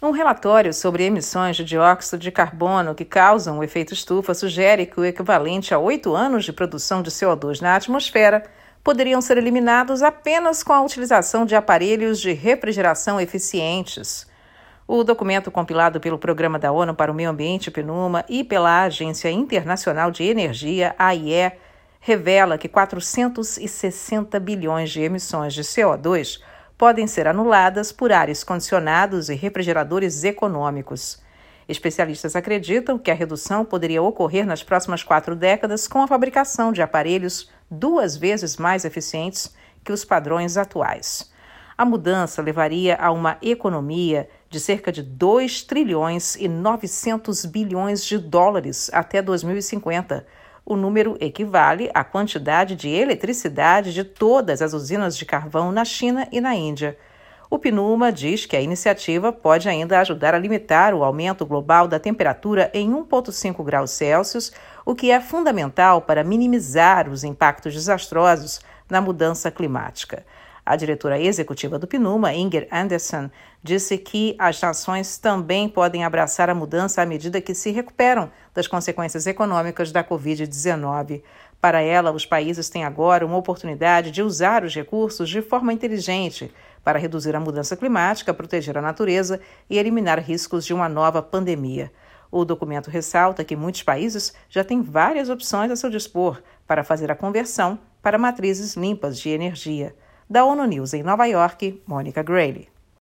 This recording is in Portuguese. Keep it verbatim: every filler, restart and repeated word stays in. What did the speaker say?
Um relatório sobre emissões de dióxido de carbono que causam o efeito estufa sugere que o equivalente a oito anos de produção de C O dois na atmosfera poderiam ser eliminados apenas com a utilização de aparelhos de refrigeração eficientes. O documento compilado pelo Programa da ONU para o Meio Ambiente, PNUMA, e pela Agência Internacional de Energia, A I E, revela que quatrocentos e sessenta bilhões de emissões de C O dois podem ser anuladas por ares condicionados e refrigeradores econômicos. Especialistas acreditam que a redução poderia ocorrer nas próximas quatro décadas com a fabricação de aparelhos duas vezes mais eficientes que os padrões atuais. A mudança levaria a uma economia de cerca de dois trilhões e novecentos bilhões de dólares até dois mil e cinquenta. O número equivale à quantidade de eletricidade de todas as usinas de carvão na China e na Índia. O PNUMA diz que a iniciativa pode ainda ajudar a limitar o aumento global da temperatura em um vírgula cinco graus Celsius, o que é fundamental para minimizar os impactos desastrosos na mudança climática. A diretora executiva do PNUMA, Inger Anderson, disse que as nações também podem abraçar a mudança à medida que se recuperam das consequências econômicas da covid dezenove. Para ela, os países têm agora uma oportunidade de usar os recursos de forma inteligente para reduzir a mudança climática, proteger a natureza e eliminar riscos de uma nova pandemia. O documento ressalta que muitos países já têm várias opções a seu dispor para fazer a conversão para matrizes limpas de energia. Da ONU News em Nova York, Mônica Grayle.